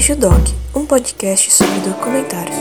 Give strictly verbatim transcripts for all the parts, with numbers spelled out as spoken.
Veja o Doc, um podcast sobre documentários.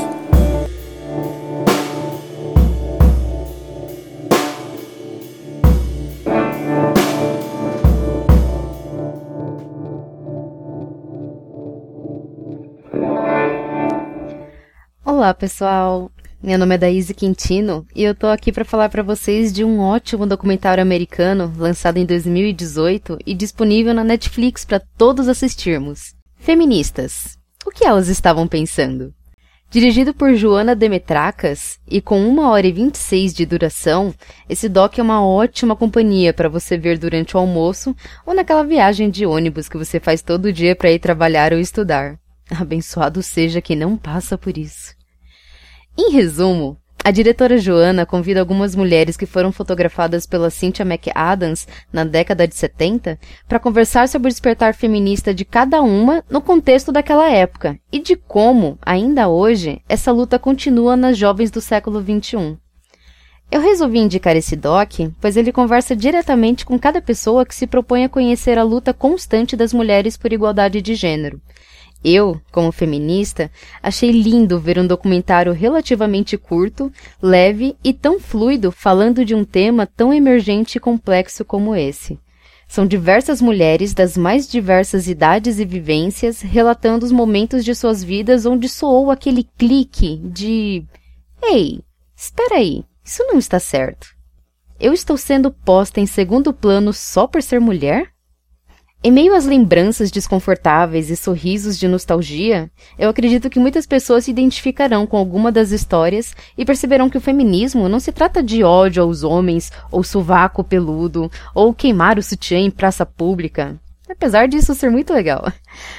Olá pessoal, meu nome é Daíse Quintino e eu tô aqui para falar para vocês de um ótimo documentário americano lançado em dois mil e dezoito e disponível na Netflix para todos assistirmos. Feministas, o que elas estavam pensando? Dirigido por Joana Demetracas e com uma hora e vinte e seis de duração, esse doc é uma ótima companhia para você ver durante o almoço ou naquela viagem de ônibus que você faz todo dia para ir trabalhar ou estudar. Abençoado seja quem não passa por isso. Em resumo, a diretora Joana convida algumas mulheres que foram fotografadas pela Cynthia McAdams na década de setenta para conversar sobre o despertar feminista de cada uma no contexto daquela época e de como, ainda hoje, essa luta continua nas jovens do século vinte e um. Eu resolvi indicar esse doc, pois ele conversa diretamente com cada pessoa que se propõe a conhecer a luta constante das mulheres por igualdade de gênero. Eu, como feminista, achei lindo ver um documentário relativamente curto, leve e tão fluido falando de um tema tão emergente e complexo como esse. São diversas mulheres das mais diversas idades e vivências relatando os momentos de suas vidas onde soou aquele clique de «Ei, espera aí, isso não está certo. Eu estou sendo posta em segundo plano só por ser mulher?» Em meio às lembranças desconfortáveis e sorrisos de nostalgia, eu acredito que muitas pessoas se identificarão com alguma das histórias e perceberão que o feminismo não se trata de ódio aos homens, ou sovaco peludo, ou queimar o sutiã em praça pública, apesar disso ser muito legal.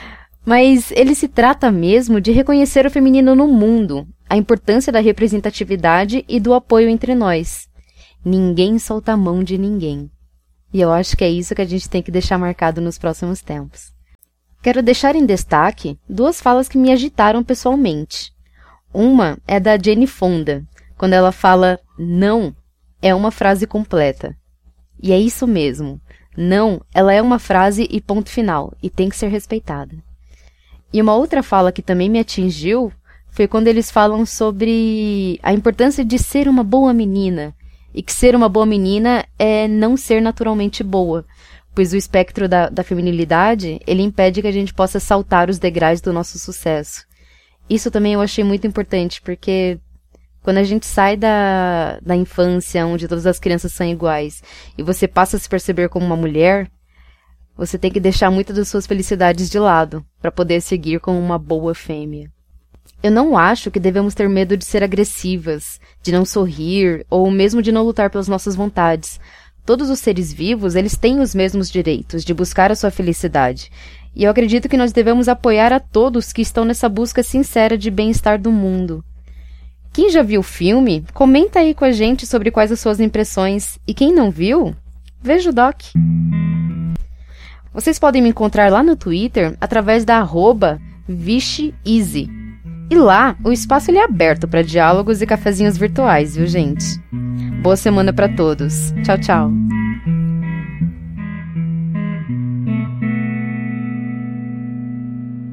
Mas ele se trata mesmo de reconhecer o feminino no mundo, a importância da representatividade e do apoio entre nós. Ninguém solta a mão de ninguém. E eu acho que é isso que a gente tem que deixar marcado nos próximos tempos. Quero deixar em destaque duas falas que me agitaram pessoalmente. Uma é da Jane Fonda, quando ela fala "não" é uma frase completa. E é isso mesmo. Não, ela é uma frase e ponto final, e tem que ser respeitada. E uma outra fala que também me atingiu foi quando eles falam sobre a importância de ser uma boa menina, e que ser uma boa menina é não ser naturalmente boa, pois o espectro da, da feminilidade, ele impede que a gente possa saltar os degraus do nosso sucesso. Isso também eu achei muito importante, porque quando a gente sai da, da infância, onde todas as crianças são iguais, e você passa a se perceber como uma mulher, você tem que deixar muitas das suas felicidades de lado, para poder seguir como uma boa fêmea. Eu não acho que devemos ter medo de ser agressivas, de não sorrir, ou mesmo de não lutar pelas nossas vontades. Todos os seres vivos, eles têm os mesmos direitos de buscar a sua felicidade. E eu acredito que nós devemos apoiar a todos que estão nessa busca sincera de bem-estar do mundo. Quem já viu o filme, comenta aí com a gente sobre quais as suas impressões. E quem não viu, veja o doc. Vocês podem me encontrar lá no Twitter através da arroba VixiEasy. E lá, o espaço ele é aberto para diálogos e cafezinhos virtuais, viu, gente? Boa semana para todos. Tchau, tchau.